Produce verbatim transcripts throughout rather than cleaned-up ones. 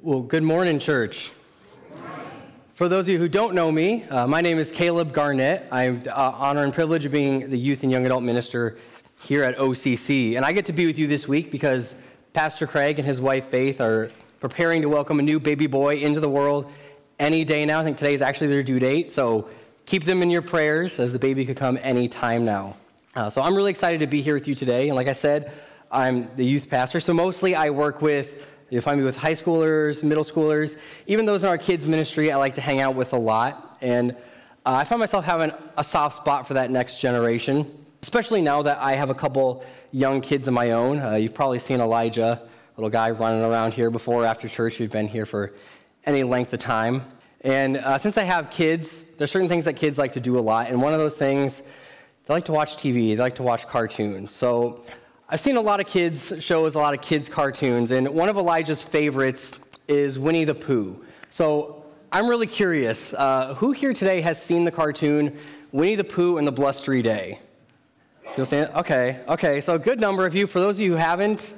Well, good morning, church. Good morning. For those of you who don't know me, uh, my name is Caleb Garnett. I have the uh, honor and privilege of being the youth and young adult minister here at O C C. And I get to be with you this week because Pastor Craig and his wife Faith are preparing to welcome a new baby boy into the world any day now. I think today is actually their due date, so keep them in your prayers as the baby could come any time now. Uh, so I'm really excited to be here with you today. And like I said, I'm the youth pastor, so mostly I work with You'll find me with high schoolers, middle schoolers, even those in our kids' ministry I like to hang out with a lot. And uh, I find myself having a soft spot for that next generation, especially now that I have a couple young kids of my own. Uh, you've probably seen Elijah, little guy running around here before or after church. You've been here for any length of time. And uh, since I have kids, there's certain things that kids like to do a lot. And one of those things, they like to watch T V. They like to watch cartoons. So I've seen a lot of kids shows, a lot of kids' cartoons, and one of Elijah's favorites is Winnie the Pooh. So I'm really curious, uh, who here today has seen the cartoon Winnie the Pooh and the Blustery Day? You'll see it? Okay, okay, so a good number of you. For those of you who haven't,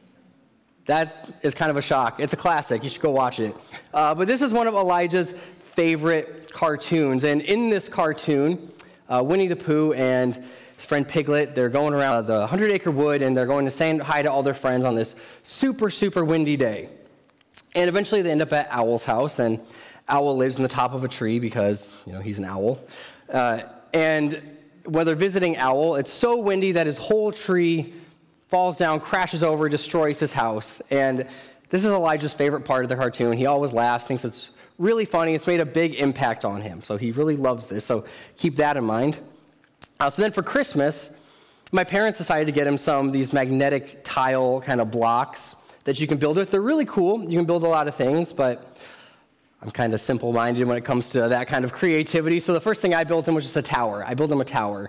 that is kind of a shock. It's a classic. You should go watch it. Uh, but this is one of Elijah's favorite cartoons, and in this cartoon, uh, Winnie the Pooh and his friend Piglet, they're going around the Hundred Acre Wood, and they're going to say hi to all their friends on this super, super windy day. And eventually they end up at Owl's house, and Owl lives in the top of a tree because, you know, he's an owl. Uh, and when they're visiting Owl, it's so windy that his whole tree falls down, crashes over, destroys his house. And this is Elijah's favorite part of the cartoon. He always laughs, thinks it's really funny. It's made a big impact on him, so he really loves this. So keep that in mind. Uh, so then for Christmas, my parents decided to get him some of these magnetic tile kind of blocks that you can build with. They're really cool. You can build a lot of things, but I'm kind of simple-minded when it comes to that kind of creativity. So the first thing I built him was just a tower. I built him a tower.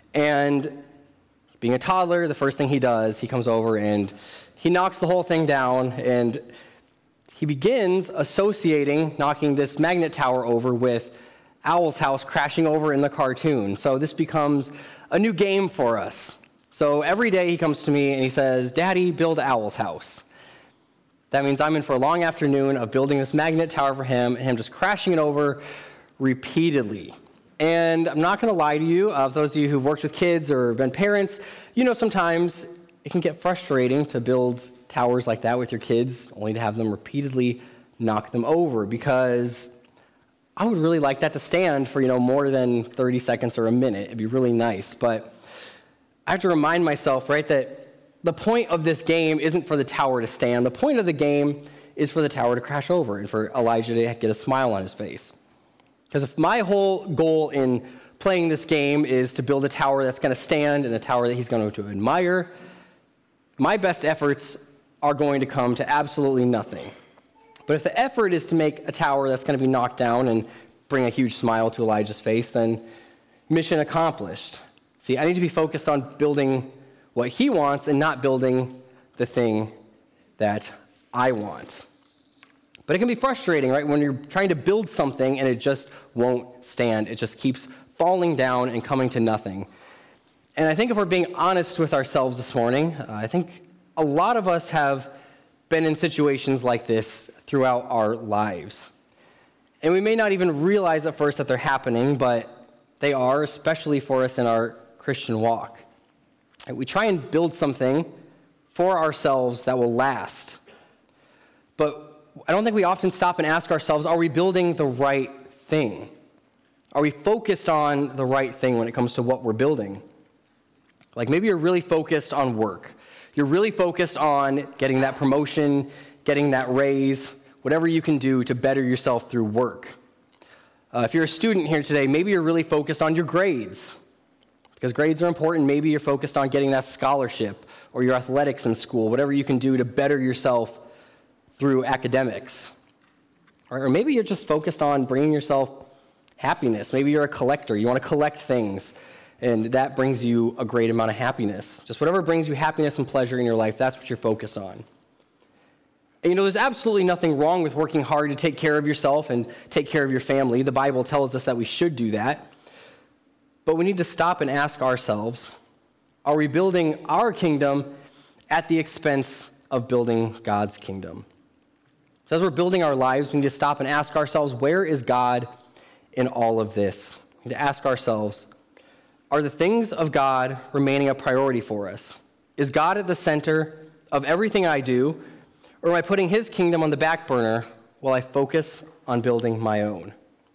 And being a toddler, the first thing he does, he comes over and he knocks the whole thing down, and he begins associating knocking this magnet tower over with Owl's house crashing over in the cartoon. So this becomes a new game for us. So every day he comes to me and he says, "Daddy, build Owl's house." That means I'm in for a long afternoon of building this magnet tower for him and him just crashing it over repeatedly. And I'm not going to lie to you, uh, those of you who've worked with kids or been parents, you know sometimes it can get frustrating to build towers like that with your kids, only to have them repeatedly knock them over, because I would really like that to stand for, you know, more than thirty seconds or a minute. It'd be really nice. But I have to remind myself, right, that the point of this game isn't for the tower to stand. The point of the game is for the tower to crash over and for Elijah to get a smile on his face. Because if my whole goal in playing this game is to build a tower that's going to stand and a tower that he's going to admire, my best efforts are going to come to absolutely nothing. But if the effort is to make a tower that's going to be knocked down and bring a huge smile to Elijah's face, then mission accomplished. See, I need to be focused on building what he wants and not building the thing that I want. But it can be frustrating, right, when you're trying to build something and it just won't stand. It just keeps falling down and coming to nothing. And I think if we're being honest with ourselves this morning, uh, I think a lot of us have been in situations like this throughout our lives. And we may not even realize at first that they're happening, but they are, especially for us in our Christian walk. We try and build something for ourselves that will last. But I don't think we often stop and ask ourselves, are we building the right thing? Are we focused on the right thing when it comes to what we're building? Like maybe you're really focused on work. You're really focused on getting that promotion, getting that raise, whatever you can do to better yourself through work. Uh, if you're a student here today, maybe you're really focused on your grades, because grades are important. Maybe you're focused on getting that scholarship or your athletics in school, whatever you can do to better yourself through academics. Or, or maybe you're just focused on bringing yourself happiness. Maybe you're a collector. You want to collect things, and that brings you a great amount of happiness. Just whatever brings you happiness and pleasure in your life, that's what you're focused on. And you know, there's absolutely nothing wrong with working hard to take care of yourself and take care of your family. The Bible tells us that we should do that. But we need to stop and ask ourselves, are we building our kingdom at the expense of building God's kingdom? So as we're building our lives, we need to stop and ask ourselves, where is God in all of this? We need to ask ourselves, are the things of God remaining a priority for us? Is God at the center of everything I do, or am I putting his kingdom on the back burner while I focus on building my own?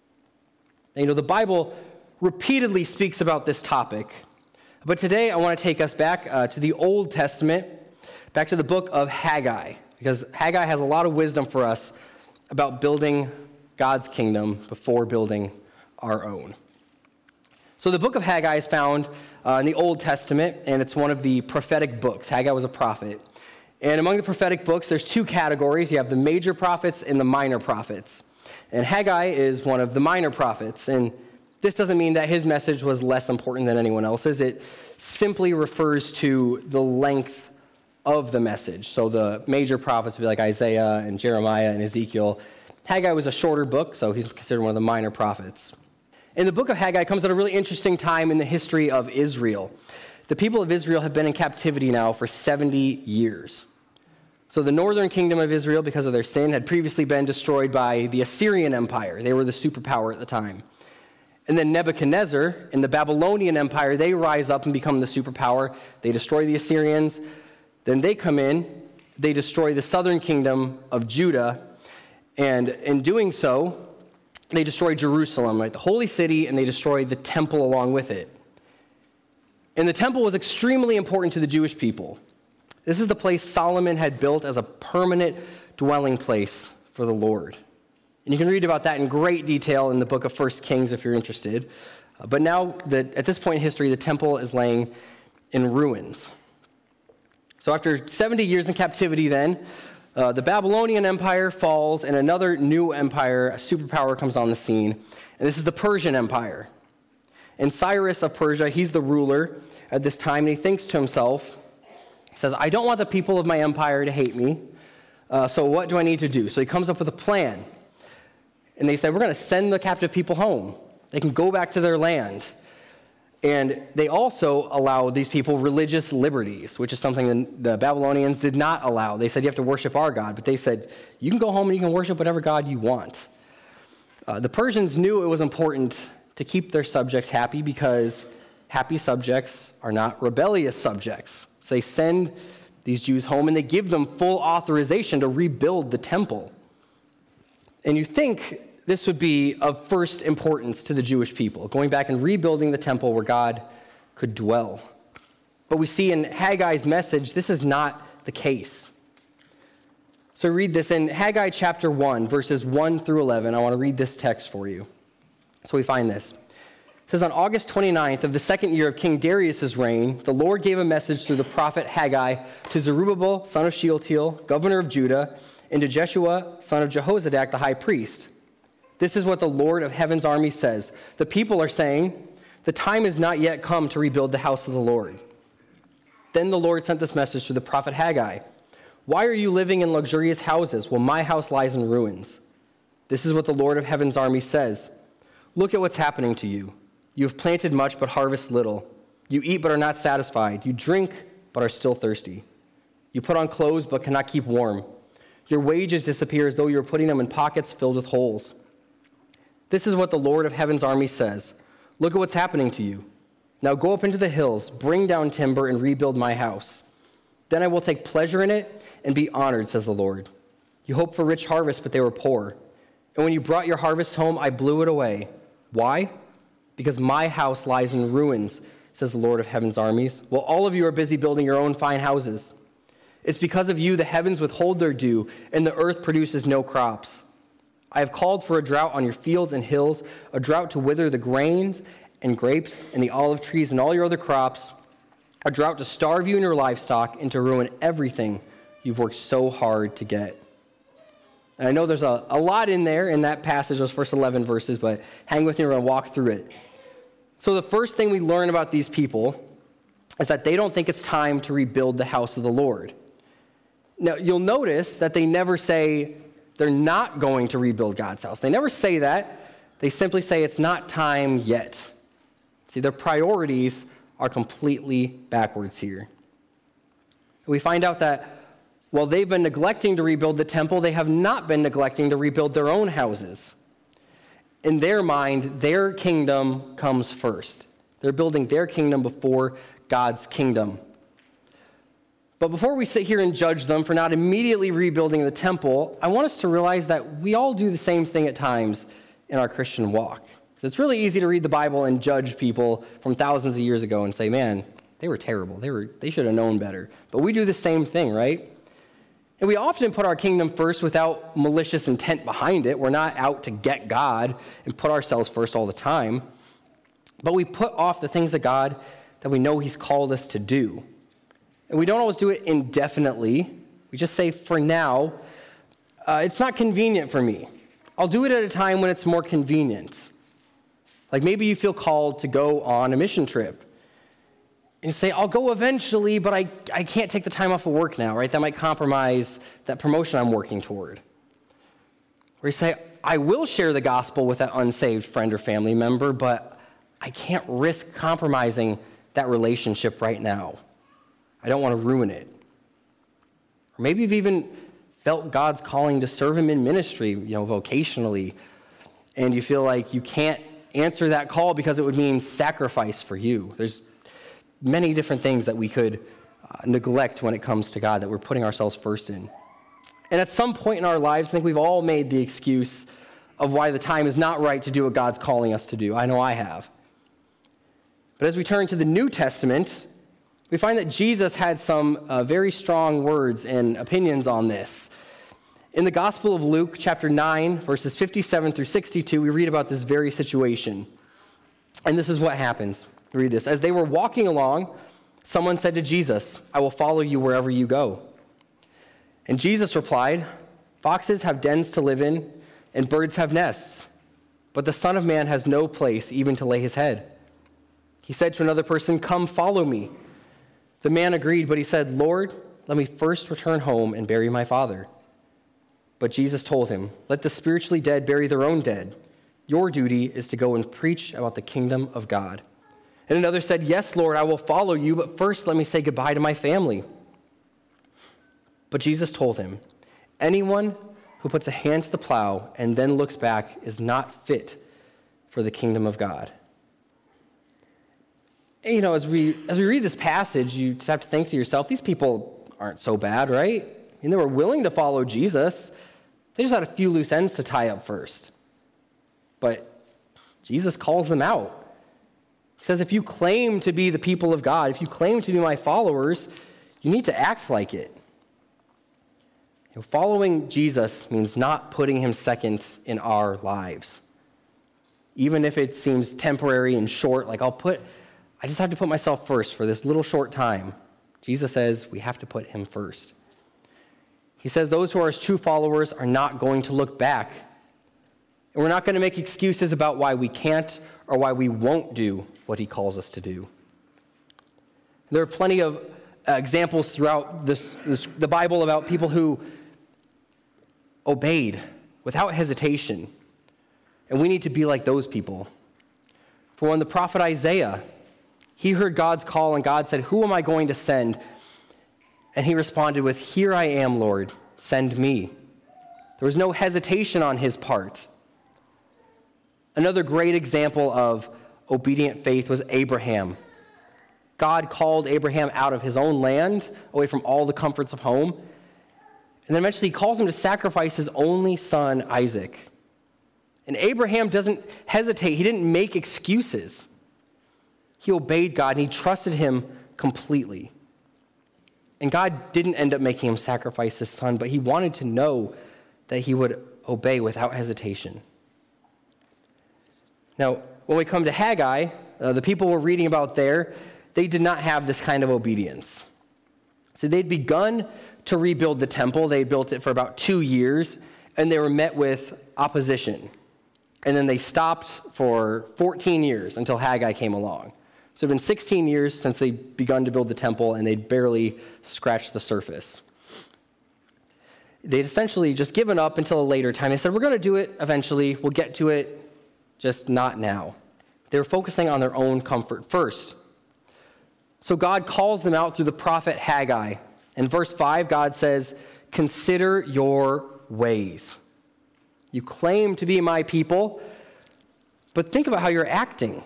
Now, you know, the Bible repeatedly speaks about this topic, but today I want to take us back uh, to the Old Testament, back to the book of Haggai, because Haggai has a lot of wisdom for us about building God's kingdom before building our own. So the book of Haggai is found uh, in the Old Testament, and it's one of the prophetic books. Haggai was a prophet. And among the prophetic books, there's two categories. You have the major prophets and the minor prophets. And Haggai is one of the minor prophets. And this doesn't mean that his message was less important than anyone else's. It simply refers to the length of the message. So the major prophets would be like Isaiah and Jeremiah and Ezekiel. Haggai was a shorter book, so he's considered one of the minor prophets. And the book of Haggai comes at a really interesting time in the history of Israel. The people of Israel have been in captivity now for seventy years. So the northern kingdom of Israel, because of their sin, had previously been destroyed by the Assyrian Empire. They were the superpower at the time. And then Nebuchadnezzar and the Babylonian Empire, they rise up and become the superpower. They destroy the Assyrians. Then they come in, they destroy the southern kingdom of Judah, and in doing so, they destroy Jerusalem, right, the holy city, and they destroy the temple along with it. And the temple was extremely important to the Jewish people. This is the place Solomon had built as a permanent dwelling place for the Lord. And you can read about that in great detail in the book of First Kings if you're interested. Uh, but now, the, at this point in history, the temple is laying in ruins. So after seventy years in captivity then, uh, the Babylonian Empire falls and another new empire, a superpower, comes on the scene. And this is the Persian Empire. And Cyrus of Persia, he's the ruler at this time, and he thinks to himself, he says, I don't want the people of my empire to hate me, uh, so what do I need to do? So he comes up with a plan. And they say, we're going to send the captive people home. They can go back to their land. And they also allow these people religious liberties, which is something the Babylonians did not allow. They said, you have to worship our God. But they said, you can go home and you can worship whatever God you want. Uh, the Persians knew it was important to keep their subjects happy because happy subjects are not rebellious subjects. So they send these Jews home and they give them full authorization to rebuild the temple. And you think this would be of first importance to the Jewish people, going back and rebuilding the temple where God could dwell. But we see in Haggai's message, this is not the case. So read this in Haggai chapter one, verses one through eleven. I want to read this text for you. So we find this. It says, on August twenty-ninth of the second year of King Darius' reign, the Lord gave a message through the prophet Haggai to Zerubbabel, son of Shealtiel, governor of Judah, and to Jeshua, son of Jehozadak, the high priest. This is what the Lord of heaven's army says. The people are saying, the time has not yet come to rebuild the house of the Lord. Then the Lord sent this message to the prophet Haggai. Why are you living in luxurious houses while my house lies in ruins? This is what the Lord of heaven's army says. Look at what's happening to you. You have planted much but harvest little. You eat but are not satisfied. You drink but are still thirsty. You put on clothes but cannot keep warm. Your wages disappear as though you were putting them in pockets filled with holes. This is what the Lord of heaven's army says. Look at what's happening to you. Now go up into the hills, bring down timber, and rebuild my house. Then I will take pleasure in it and be honored, says the Lord. You hoped for rich harvests, but they were poor. And when you brought your harvest home, I blew it away. Why? Because my house lies in ruins, says the Lord of heaven's armies, while all of you are busy building your own fine houses. It's because of you the heavens withhold their dew, and the earth produces no crops. I have called for a drought on your fields and hills, a drought to wither the grains and grapes and the olive trees and all your other crops, a drought to starve you and your livestock and to ruin everything you've worked so hard to get. And I know there's a, a lot in there in that passage, those first eleven verses, but hang with me, we're going to walk through it. So the first thing we learn about these people is that they don't think it's time to rebuild the house of the Lord. Now, you'll notice that they never say they're not going to rebuild God's house. They never say that. They simply say it's not time yet. See, their priorities are completely backwards here. We find out that While they've been neglecting to rebuild the temple, they have not been neglecting to rebuild their own houses. In their mind, their kingdom comes first. They're building their kingdom before God's kingdom. But before we sit here and judge them for not immediately rebuilding the temple, I want us to realize that we all do the same thing at times in our Christian walk. Because it's really easy to read the Bible and judge people from thousands of years ago and say, man, they were terrible. They were they should have known better. But we do the same thing, right? And we often put our kingdom first without malicious intent behind it. We're not out to get God and put ourselves first all the time. But we put off the things of God that we know he's called us to do. And we don't always do it indefinitely. We just say, for now, uh, it's not convenient for me. I'll do it at a time when it's more convenient. Like maybe you feel called to go on a mission trip. And you say, I'll go eventually, but I, I can't take the time off of work now, right? That might compromise that promotion I'm working toward. Or you say, I will share the gospel with that unsaved friend or family member, but I can't risk compromising that relationship right now. I don't want to ruin it. Or maybe you've even felt God's calling to serve him in ministry, you know, vocationally, and you feel like you can't answer that call because it would mean sacrifice for you. There's many different things that we could uh, neglect when it comes to God that we're putting ourselves first in. And at some point in our lives, I think we've all made the excuse of why the time is not right to do what God's calling us to do. I know I have. But as we turn to the New Testament, we find that Jesus had some uh, very strong words and opinions on this. In the Gospel of Luke, chapter nine, verses fifty-seven through sixty-two, we read about this very situation. And this is what happens. Read this. As they were walking along, someone said to Jesus, I will follow you wherever you go. And Jesus replied, foxes have dens to live in, and birds have nests, but the Son of Man has no place even to lay his head. He said to another person, come follow me. The man agreed, but he said, Lord, let me first return home and bury my father. But Jesus told him, let the spiritually dead bury their own dead. Your duty is to go and preach about the kingdom of God. And another said, yes, Lord, I will follow you, but first let me say goodbye to my family. But Jesus told him, anyone who puts a hand to the plow and then looks back is not fit for the kingdom of God. And, you know, as we as we read this passage, you just have to think to yourself, these people aren't so bad, right? I mean, they were willing to follow Jesus. They just had a few loose ends to tie up first. But Jesus calls them out. He says, if you claim to be the people of God, if you claim to be my followers, you need to act like it. You know, following Jesus means not putting him second in our lives. Even if it seems temporary and short, like I'll put, I just have to put myself first for this little short time. Jesus says we have to put him first. He says those who are his true followers are not going to look back. And we're not going to make excuses about why we can't or why we won't do what he calls us to do. There are plenty of uh, examples throughout this, this, the Bible about people who obeyed without hesitation. And we need to be like those people. For when the prophet Isaiah, he heard God's call and God said, who am I going to send? And he responded with, here I am, Lord, send me. There was no hesitation on his part. Another great example of obedient faith was Abraham. God called Abraham out of his own land, away from all the comforts of home. And then eventually he calls him to sacrifice his only son, Isaac. And Abraham doesn't hesitate. He didn't make excuses. He obeyed God and he trusted him completely. And God didn't end up making him sacrifice his son, but he wanted to know that he would obey without hesitation. Now, when we come to Haggai, uh, the people we're reading about there, they did not have this kind of obedience. So they'd begun to rebuild the temple. They built it for about two years, and they were met with opposition. And then they stopped for fourteen years until Haggai came along. So it's been sixteen years since they begun to build the temple, and they'd barely scratched the surface. They'd essentially just given up until a later time. They said, we're going to do it eventually. We'll get to it, just not now. They were focusing on their own comfort first. So God calls them out through the prophet Haggai. In verse five, God says, consider your ways. You claim to be my people, but think about how you're acting.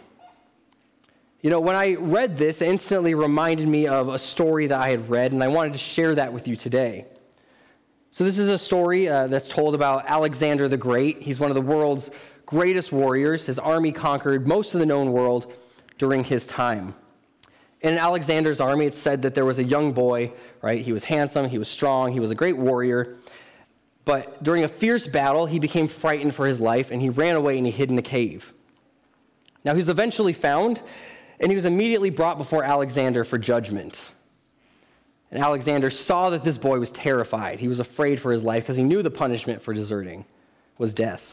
You know, when I read this, it instantly reminded me of a story that I had read, and I wanted to share that with you today. So this is a story uh, that's told about Alexander the Great. He's one of the world's greatest warriors. His army conquered most of the known world during his time. In Alexander's army, it's said that there was a young boy, right? He was handsome, he was strong, he was a great warrior. But during a fierce battle, he became frightened for his life, and he ran away and he hid in a cave. Now, he was eventually found, and he was immediately brought before Alexander for judgment. And Alexander saw that this boy was terrified. He was afraid for his life because he knew the punishment for deserting was death.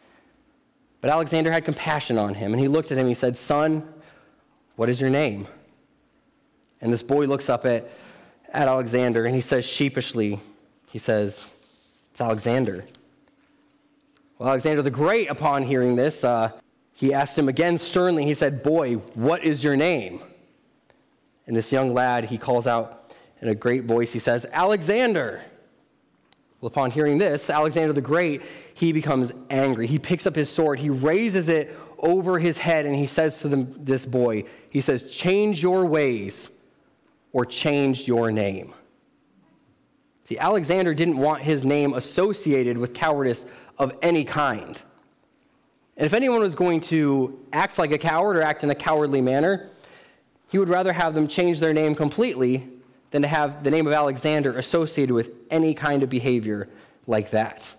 But Alexander had compassion on him, and he looked at him and he said, "Son, what is your name?" And this boy looks up at, at Alexander, and he says sheepishly, he says, "It's Alexander." Well, Alexander the Great, upon hearing this, uh, he asked him again sternly. He said, "Boy, what is your name?" And this young lad, he calls out in a great voice, he says, "Alexander." Well, upon hearing this, Alexander the Great, he becomes angry. He picks up his sword, he raises it over his head, and he says to them, this boy, he says, "Change your ways or change your name." See, Alexander didn't want his name associated with cowardice of any kind. And if anyone was going to act like a coward or act in a cowardly manner, he would rather have them change their name completely than to have the name of Alexander associated with any kind of behavior like that.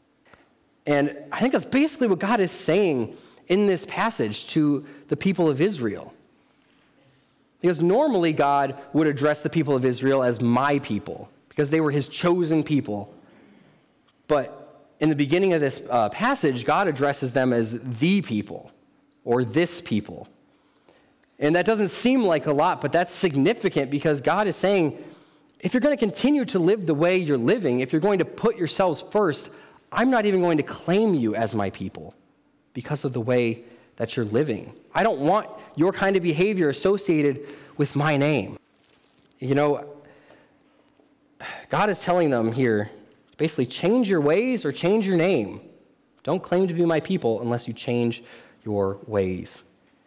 And I think that's basically what God is saying in this passage to the people of Israel. Because normally God would address the people of Israel as my people, because they were his chosen people. But in the beginning of this uh, passage, God addresses them as the people, or this people. And that doesn't seem like a lot, but that's significant because God is saying, if you're going to continue to live the way you're living, if you're going to put yourselves first, I'm not even going to claim you as my people because of the way that you're living. I don't want your kind of behavior associated with my name. You know, God is telling them here, basically, change your ways or change your name. Don't claim to be my people unless you change your ways.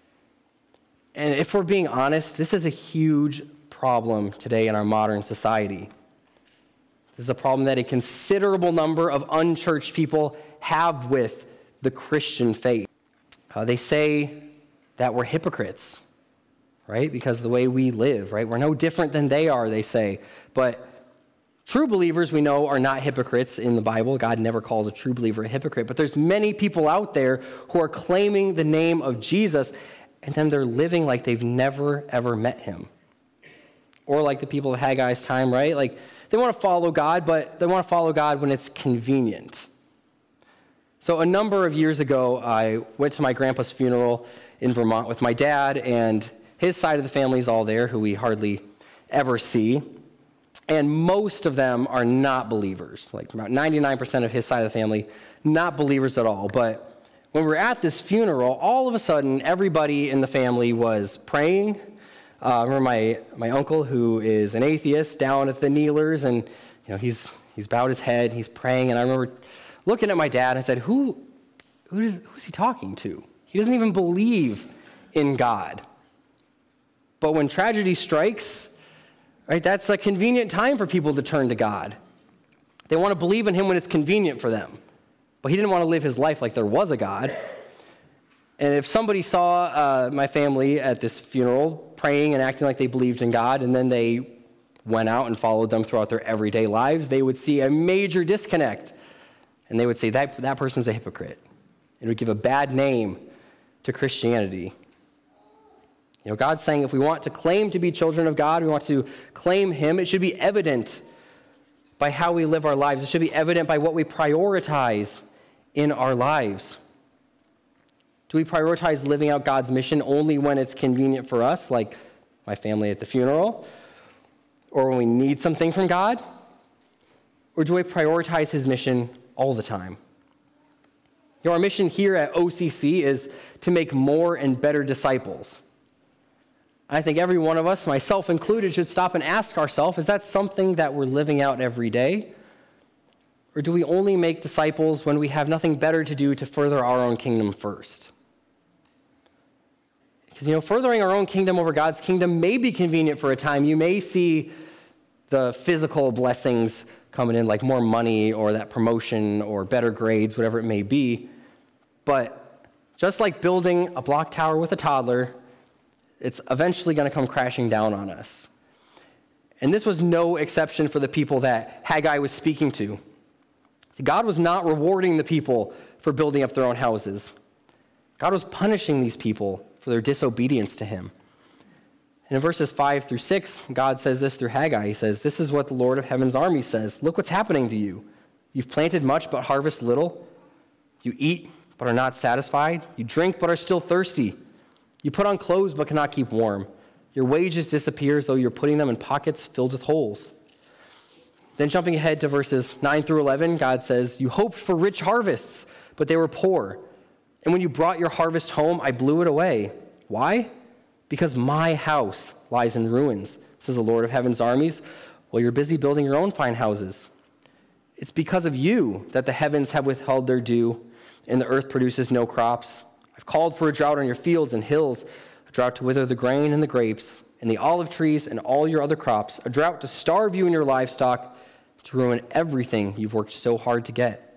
And if we're being honest, this is a huge problem today in our modern society. This is a problem that a considerable number of unchurched people have with the Christian faith. Uh, they say that we're hypocrites, right? Because of the way we live, right? We're no different than they are, they say. But true believers, we know, are not hypocrites in the Bible. God never calls a true believer a hypocrite. But there's many people out there who are claiming the name of Jesus, and then they're living like they've never, ever met him. Or like the people of Haggai's time, right? Like, they want to follow God, but they want to follow God when it's convenient. So a number of years ago, I went to my grandpa's funeral in Vermont with my dad, and his side of the family is all there, who we hardly ever see. And most of them are not believers. Like about ninety-nine percent of his side of the family, not believers at all. But when we were at this funeral, all of a sudden, everybody in the family was praying. Uh, I remember my, my uncle, who is an atheist, down at the kneelers, and you know he's he's bowed his head, he's praying. And I remember looking at my dad, and I said, "Who, who is who's he talking to? He doesn't even believe in God." But when tragedy strikes, right, that's a convenient time for people to turn to God. They want to believe in him when it's convenient for them. But he didn't want to live his life like there was a God. And if somebody saw uh, my family at this funeral praying and acting like they believed in God, and then they went out and followed them throughout their everyday lives, they would see a major disconnect. And they would say, that, that person's a hypocrite. It would give a bad name to Christianity. You know, God's saying if we want to claim to be children of God, we want to claim him, it should be evident by how we live our lives. It should be evident by what we prioritize in our lives. Do we prioritize living out God's mission only when it's convenient for us, like my family at the funeral, or when we need something from God? Or do we prioritize his mission all the time? You know, our mission here at O C C is to make more and better disciples. I think every one of us, myself included, should stop and ask ourselves, is that something that we're living out every day? Or do we only make disciples when we have nothing better to do to further our own kingdom first? Because, you know, furthering our own kingdom over God's kingdom may be convenient for a time. You may see the physical blessings coming in, like more money or that promotion or better grades, whatever it may be. But just like building a block tower with a toddler, it's eventually going to come crashing down on us. And this was no exception for the people that Haggai was speaking to. See, God was not rewarding the people for building up their own houses. God was punishing these people for their disobedience to him. And in verses five through six, God says this through Haggai. He says, "This is what the Lord of heaven's army says. Look what's happening to you. You've planted much but harvest little. You eat but are not satisfied. You drink but are still thirsty. You put on clothes but cannot keep warm. Your wages disappear as though you're putting them in pockets filled with holes." Then jumping ahead to verses nine through eleven, God says, "You hoped for rich harvests, but they were poor. And when you brought your harvest home, I blew it away. Why? Because my house lies in ruins, says the Lord of heaven's armies, while you're busy building your own fine houses. It's because of you that the heavens have withheld their dew, and the earth produces no crops. I've called for a drought on your fields and hills, a drought to wither the grain and the grapes, and the olive trees and all your other crops, a drought to starve you and your livestock, to ruin everything you've worked so hard to get."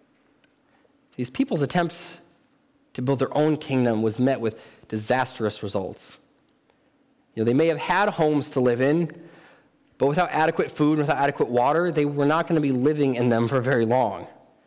These people's attempts to build their own kingdom was met with disastrous results. You know, they may have had homes to live in, but without adequate food and without adequate water, they were not going to be living in them for very long.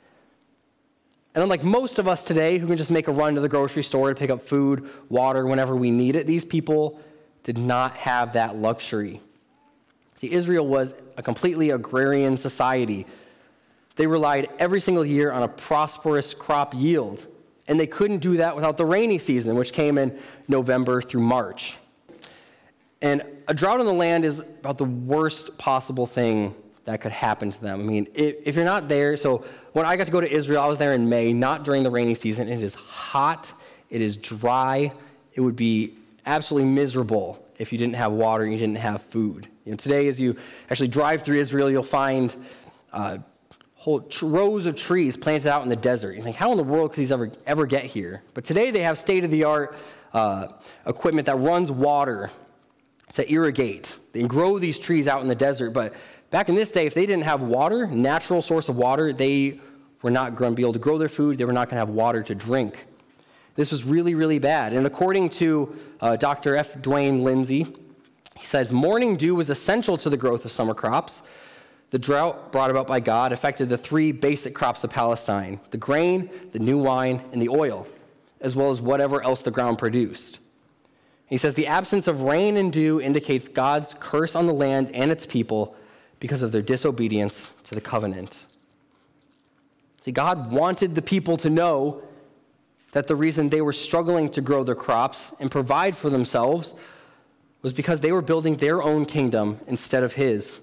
And unlike most of us today who can just make a run to the grocery store to pick up food, water, whenever we need it, these people did not have that luxury. See, Israel was a completely agrarian society. They relied every single year on a prosperous crop yield, and they couldn't do that without the rainy season, which came in November through March. And a drought on the land is about the worst possible thing that could happen to them. I mean, if, if you're not there, so when I got to go to Israel, I was there in May, not during the rainy season. It is hot, it is dry, it would be absolutely miserable if you didn't have water and you didn't have food. You know, today, as you actually drive through Israel, you'll find uh, whole tr- rows of trees planted out in the desert. You think, how in the world could these ever ever get here? But today, they have state-of-the-art uh, equipment that runs water to irrigate. They can grow these trees out in the desert. But back in this day, if they didn't have water, natural source of water, they were not going to be able to grow their food. They were not going to have water to drink. This was really, really bad. And according to uh, Doctor F. Dwayne Lindsay, he says, morning dew was essential to the growth of summer crops. The drought brought about by God affected the three basic crops of Palestine, the grain, the new wine, and the oil, as well as whatever else the ground produced. He says, the absence of rain and dew indicates God's curse on the land and its people because of their disobedience to the covenant. See, God wanted the people to know that the reason they were struggling to grow their crops and provide for themselves was because they were building their own kingdom instead of his.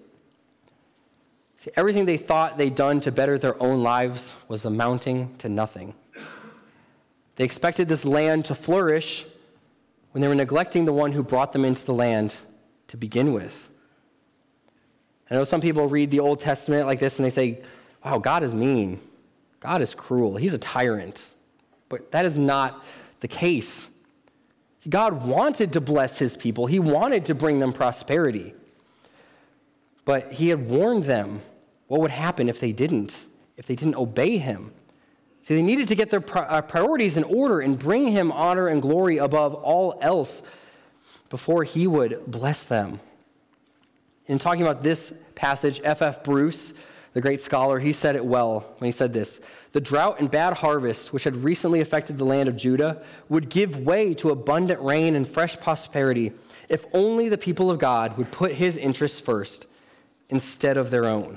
See, everything they thought they'd done to better their own lives was amounting to nothing. They expected this land to flourish when they were neglecting the one who brought them into the land to begin with. I know some people read the Old Testament like this and they say, wow, God is mean. God is cruel. He's a tyrant. But that is not the case. God wanted to bless his people. He wanted to bring them prosperity. But he had warned them what would happen if they didn't, if they didn't obey him. See, they needed to get their priorities in order and bring him honor and glory above all else before he would bless them. In talking about this passage, F F Bruce, the great scholar, he said it well when he said this: the drought and bad harvests which had recently affected the land of Judah would give way to abundant rain and fresh prosperity if only the people of God would put his interests first instead of their own.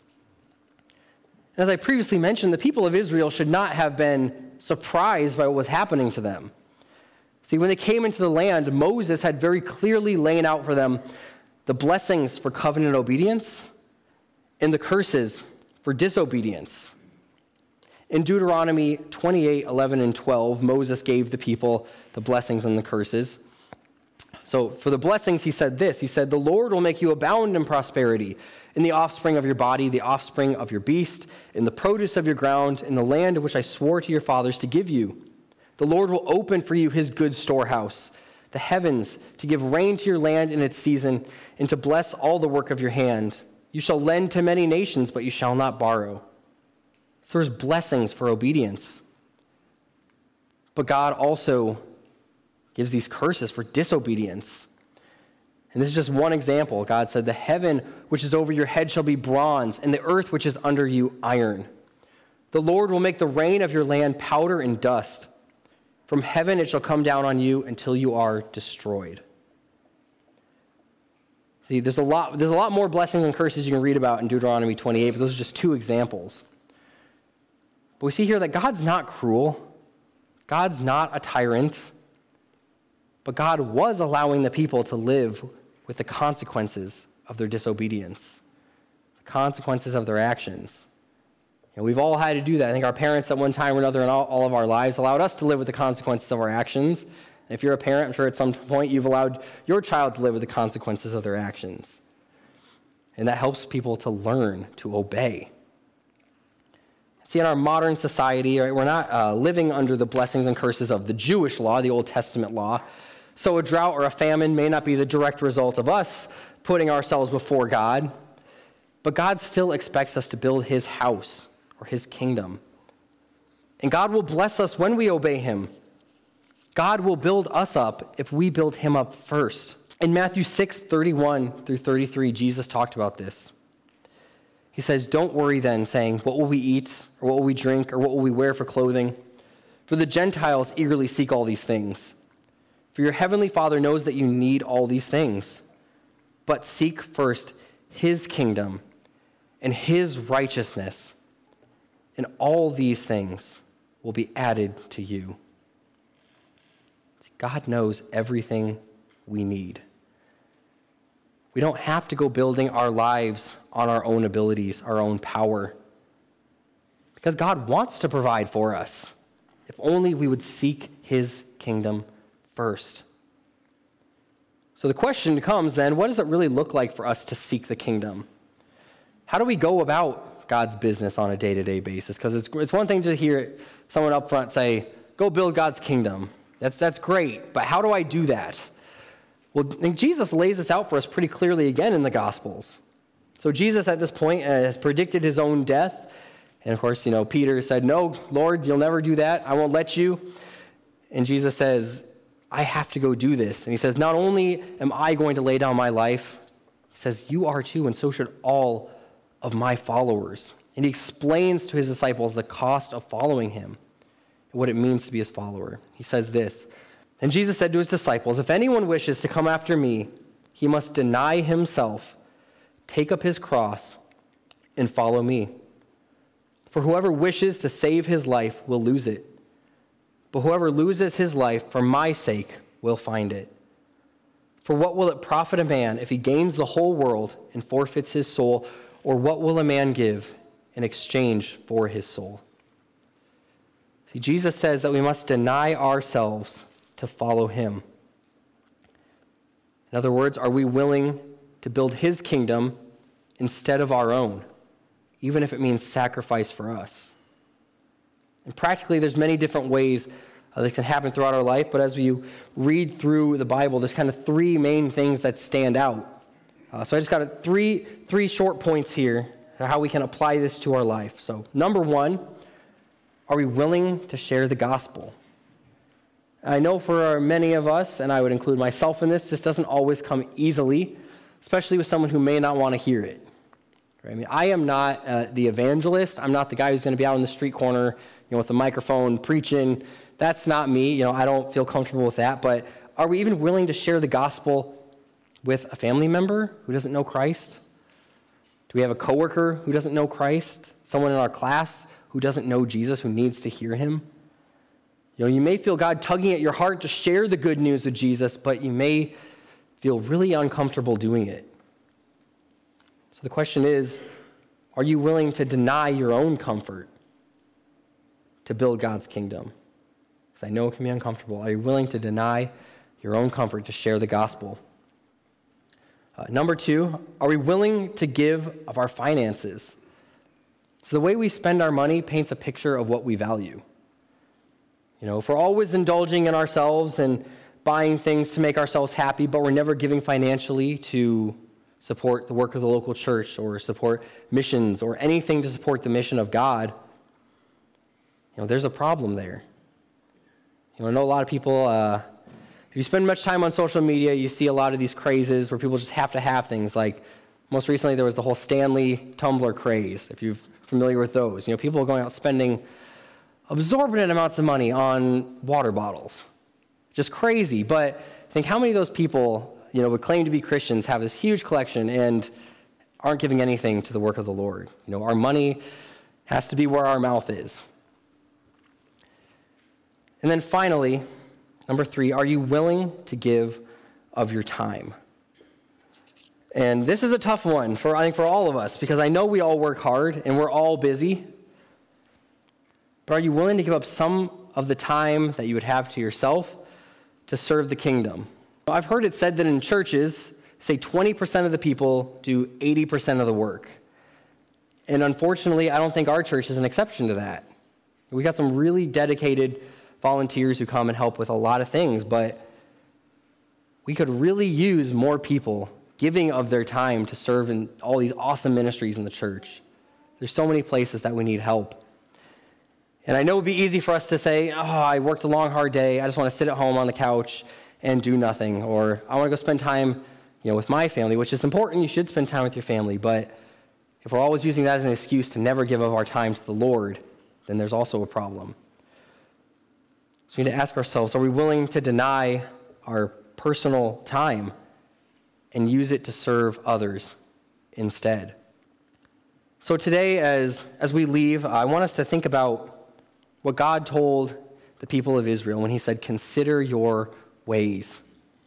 As I previously mentioned, the people of Israel should not have been surprised by what was happening to them. See, when they came into the land, Moses had very clearly laid out for them the blessings for covenant obedience and the curses for disobedience. In Deuteronomy twenty-eight, eleven, and twelve, Moses gave the people the blessings and the curses. So for the blessings, he said this. He said, the Lord will make you abound in prosperity, in the offspring of your body, the offspring of your beast, in the produce of your ground, in the land which I swore to your fathers to give you. The Lord will open for you his good storehouse, the heavens, to give rain to your land in its season, and to bless all the work of your hand. You shall lend to many nations, but you shall not borrow. So there's blessings for obedience. But God also gives these curses for disobedience. And this is just one example. God said, the heaven which is over your head shall be bronze, and the earth which is under you iron. The Lord will make the rain of your land powder and dust. From heaven it shall come down on you until you are destroyed. See, there's a lot, there's a lot more blessings and curses you can read about in Deuteronomy twenty-eight, but those are just two examples. But we see here that God's not cruel. God's not a tyrant. But God was allowing the people to live with the consequences of their disobedience, the consequences of their actions. And we've all had to do that. I think our parents at one time or another in all, all of our lives allowed us to live with the consequences of our actions. And if you're a parent, I'm sure at some point you've allowed your child to live with the consequences of their actions. And that helps people to learn to obey. See, in our modern society, right, we're not uh, living under the blessings and curses of the Jewish law, the Old Testament law. So a drought or a famine may not be the direct result of us putting ourselves before God, but God still expects us to build his house or his kingdom. And God will bless us when we obey him. God will build us up if we build him up first. In Matthew six, thirty-one through thirty-three, Jesus talked about this. He says, don't worry then, saying, what will we eat, or what will we drink, or what will we wear for clothing? For the Gentiles eagerly seek all these things. For your heavenly Father knows that you need all these things. But seek first his kingdom and his righteousness, and all these things will be added to you. See, God knows everything we need. We don't have to go building our lives on our own abilities, our own power, because God wants to provide for us, if only we would seek his kingdom first. So the question comes then, what does it really look like for us to seek the kingdom? How do we go about God's business on a day-to-day basis? Because it's, it's one thing to hear someone up front say, go build God's kingdom. That's, that's great, but how do I do that? Well, I think Jesus lays this out for us pretty clearly again in the Gospels. So Jesus at this point has predicted his own death. And of course, you know, Peter said, no, Lord, you'll never do that. I won't let you. And Jesus says, I have to go do this. And he says, not only am I going to lay down my life, he says, you are too, and so should all of my followers. And he explains to his disciples the cost of following him and what it means to be his follower. He says this, and Jesus said to his disciples, if anyone wishes to come after me, he must deny himself, take up his cross, and follow me. For whoever wishes to save his life will lose it. But whoever loses his life for my sake will find it. For what will it profit a man if he gains the whole world and forfeits his soul? Or what will a man give in exchange for his soul? See, Jesus says that we must deny ourselves to follow him. In other words, are we willing to build his kingdom instead of our own, even if it means sacrifice for us? And practically, there's many different ways uh, that can happen throughout our life, but as we read through the Bible, there's kind of three main things that stand out. Uh, so I just got a three, three short points here on how we can apply this to our life. So number one, are we willing to share the gospel? I know for many of us, and I would include myself in this, this doesn't always come easily, especially with someone who may not want to hear it. I mean, I am not uh, the evangelist. I'm not the guy who's going to be out on the street corner, you know, with a microphone preaching. That's not me. You know, I don't feel comfortable with that. But are we even willing to share the gospel with a family member who doesn't know Christ? Do we have a coworker who doesn't know Christ? Someone in our class who doesn't know Jesus, who needs to hear him? You know, you may feel God tugging at your heart to share the good news of Jesus, but you may feel really uncomfortable doing it. So the question is, are you willing to deny your own comfort to build God's kingdom? Because I know it can be uncomfortable. Are you willing to deny your own comfort to share the gospel. Uh, number two, are we willing to give of our finances? So the way we spend our money paints a picture of what we value. You know, if we're always indulging in ourselves and buying things to make ourselves happy, but we're never giving financially to support the work of the local church or support missions or anything to support the mission of God, you know, there's a problem there. You know, I know a lot of people, uh, if you spend much time on social media, you see a lot of these crazes where people just have to have things. Like, most recently there was the whole Stanley tumbler craze, if you're familiar with those. You know, people are going out spending exorbitant amounts of money on water bottles. Just crazy. But think how many of those people, you know, would claim to be Christians, have this huge collection and aren't giving anything to the work of the Lord. You know, our money has to be where our mouth is. And then finally, number three, are you willing to give of your time? And this is a tough one for, I think, for all of us, because I know we all work hard and we're all busy. But are you willing to give up some of the time that you would have to yourself to serve the kingdom? I've heard it said that in churches, say twenty percent of the people do eighty percent of the work. And unfortunately, I don't think our church is an exception to that. We got some really dedicated volunteers who come and help with a lot of things, but we could really use more people giving of their time to serve in all these awesome ministries in the church. There's so many places that we need help. And I know it would be easy for us to say, oh, I worked a long, hard day. I just want to sit at home on the couch and do nothing. Or I want to go spend time, you know, with my family, which is important. You should spend time with your family. But if we're always using that as an excuse to never give of our time to the Lord, then there's also a problem. So we need to ask ourselves, are we willing to deny our personal time and use it to serve others instead? So today, as, as we leave, I want us to think about what God told the people of Israel when he said, consider your ways.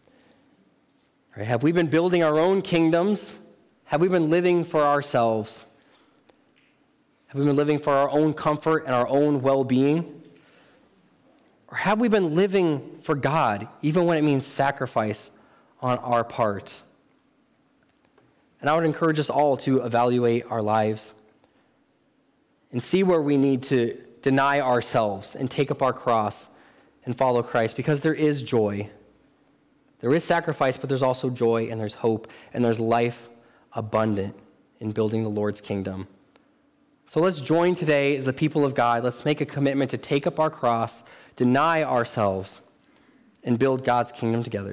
Right? Have we been building our own kingdoms? Have we been living for ourselves? Have we been living for our own comfort and our own well-being? Or have we been living for God, even when it means sacrifice on our part? And I would encourage us all to evaluate our lives and see where we need to deny ourselves and take up our cross and follow Christ, because there is joy. There is sacrifice, but there's also joy, and there's hope, and there's life abundant in building the Lord's kingdom. So let's join today as the people of God. Let's make a commitment to take up our cross, deny ourselves, and build God's kingdom together.